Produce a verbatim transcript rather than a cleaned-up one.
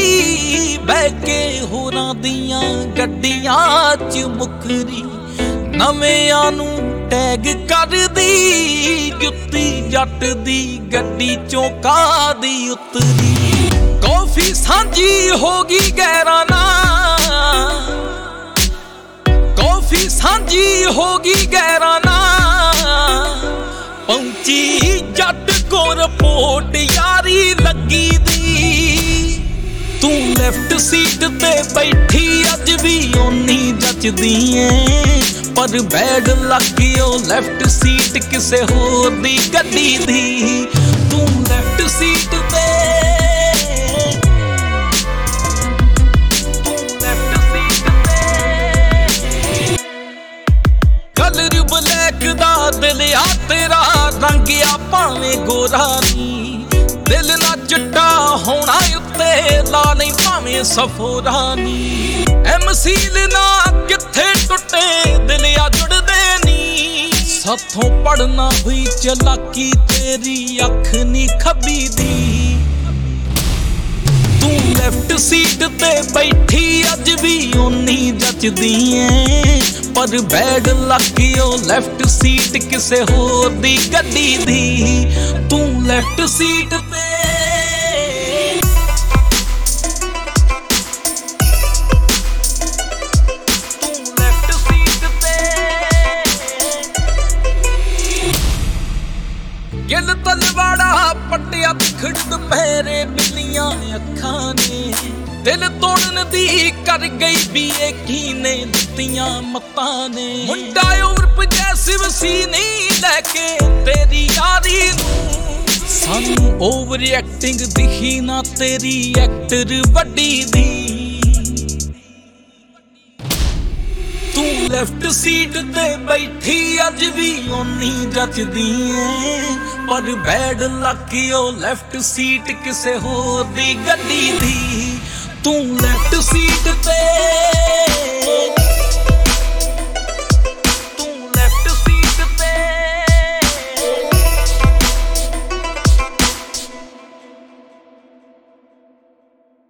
ਬਹਿ ਕੇ ਹੋਰਾਂ ਦੀਆਂ ਗੱਡੀਆਂ ਚ ਮੁਖਰੀ ਨਵਿਆਂ ਨੂੰ ਟੈਗ ਕਰਦੀ ਜੁੱਤੀ ਜੱਟ ਦੀ ਗੱਡੀ ਚੋਂ ਕਾਦੀ ਉਤਰੀ ਕੌਫੀ ਸਾਂਝੀ ਹੋ ਗਈ ਗੈਰਾਂ ਨਾਲ ਕੌਫੀ ਸਾਂਝੀ ਹੋ ਗਈ ਗੈਰਾਂ ਨਾਲ ਪਹੁੰਚੀ ਜੱਟ ਕੋ ਰਿਪੋਰਟ ਯਾਰੀ ਲੱਗੀ ਦੀ ਤੂੰ ਲੈਫਟ ਸੀਟ ਤੇ ਬੈਠੀ ਅੱਜ ਵੀ ਓਨੀ ਜੱਚਦੀ ਏ ਪਰ ਬੈਡ ਲੱਗੀ ਓ ਲੈਫਟ ਸੀਟ ਕਿਸੇ ਹੋਰ ਦੀ ਗੱਡੀ ਦੀ ਤੂੰ ਲੈਫਟ ਸੀਟ ਤੇ ਤੂੰ ਲੈਫਟ ਸੀਟ ਤੇ ਕਲਰ ਬਲੈਕ ਦਾ ਦਿਲ ਆ ਤੇਰਾ ਰੰਗ ਆ ਭਾਵੇਂ ਗੋਰਾ ਨੀ ਦਿਲ ਨਾ ਚਿੱਟਾ ਹੋਣਾ ਉੱਤੇ ਲਾ ਨਹੀਂ ਭਾਵੇਂ ਸਫੋਰਾ ਨੀ ਐਮਸੀਲ ਨਾ ਕਿੱਥੇ ਟੁੱਟੇ ਦਿਲ ਆ ਜੁੜਦੇ ਨੀ ਸਾਥੋਂ ਪੜਨਾ ਹੋਈ ਚਲਾਕੀ ਤੇਰੀ ਅੱਖ ਨੀ ਖੱਬੀ ਦੀ ਤੂੰ ਲੈਫਟ ਸੀਟ ਤੇ ਬੈਠੀ ਅੱਜ ਵੀ ਓਨੀ ਜੱਚਦੀ ਏ ਪਰ ਬੈਡ ਲੱਗੀ ਓ ਲੈਫਟ ਸੀਟ ਕਿਸੇ ਹੋਰ ਦੀ ਗੱਡੀ ਦੀ ਤੂੰ ਲੈਫਟ ਸੀਟ ਤੇ ਗਿੱਲ ਤਲਵਾੜਾ ਪੱਟਿਆ ਖਿੜ ਦੁਪਹਿਰੇ ਬਿੱਲੀਆਂ ਅੱਖਾਂ ਨੇ ਦਿਲ ਤੋੜਨ ਦੀ ਕਰ ਗਈ ਵੀ ਇਹ ਕੀਨੇ ਦਿੱਤੀਆਂ ਮੱਤਾਂ ਨੇ ਮੁੰਡਾ ਉਮਰ ਪਜੈਸਿਵ ਸੀ ਨਹੀਂ ਲੈ ਕੇ ਤੇਰੀ ਯਾਰੀ ਨੂੰ ਸਾਨੂੰ ਓਵਰ ਐਕਟਿੰਗ ਦਿਖੀ ਨਾ ਤੇਰੀ ਐਕਟਰ ਵੱਡੀ ਦੀ ਤੂੰ ਲੈਫਟ ਸੀਟ ਤੇ ਬੈਠੀ ਅੱਜ ਵੀ ਓਨੀ ਜੱਚਦੀ ਏ ਪਰ ਬੈਡ ਲੱਗੀ ਓ ਲੈਫਟ ਸੀਟ ਕਿਸੇ ਹੋਰ ਦੀ ਗੱਡੀ ਦੀ ਤੂੰ ਲੈਫਟ ਸੀਟ ਤੇ